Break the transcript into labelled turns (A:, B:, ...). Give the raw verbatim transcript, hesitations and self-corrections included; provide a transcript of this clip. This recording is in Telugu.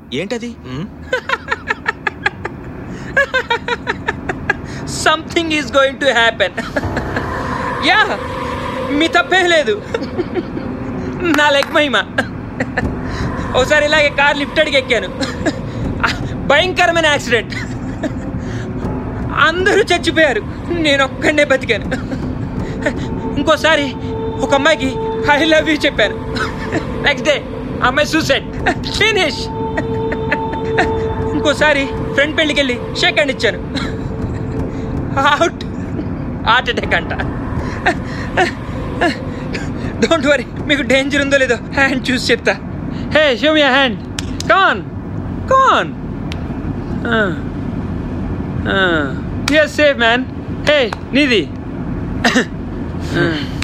A: ఏంటది?
B: Something is going to happen. Yeah, మీ తప్పేం లేదు, నా లెగ్ మహిమ. ఒకసారి ఇలాగే కార్ లిఫ్ట్ అడిగి ఎక్కాను, భయంకరమైన యాక్సిడెంట్. అందరూ చచ్చిపోయారు, నేను ఒక్కడే బతికాను. ఇంకోసారి ఒక అమ్మాయికి ఐ లవ్ యూ చెప్పాను, నెక్స్ట్ డే అమ్మాయి సూసైడ్, ఫినిష్. ఇంకోసారి ఫ్రెండ్ పెళ్ళికి వెళ్ళి షేక్ హ్యాండ్ ఇచ్చాను, అవుట్, హార్ట్ అటాక్ అంట. డోంట్ వరీ, మీకు డేంజర్ ఉందో లేదో హ్యాండ్ చూసి చెప్తా. హే, షో మీ హ్యాండ్, కాన్ కాన్. Yes, safe man. Hey, Nidhi.